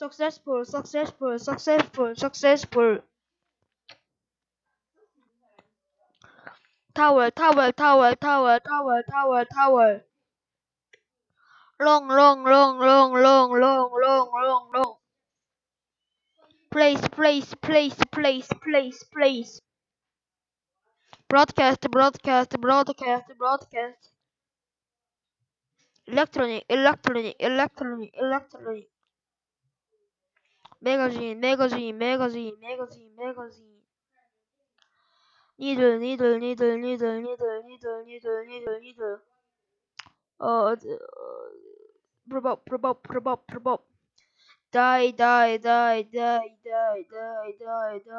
Successful, successful, successful, successful. Tower, tower, tower, tower, tower, tower, tower. Long, long, long, long, long, long, long, long, long. Place, place, place, place, place, place. Broadcast, broadcast, broadcast, broadcast. Electronic, electronic, electronic, electronic. Magazine, magazine, magazine, magazine, magazine. Needle, needle, needle, needle, needle, needle, needle, needle, needle. Uh, probop, probop, probop, probop. Die, die, die, die, die, die, die, die.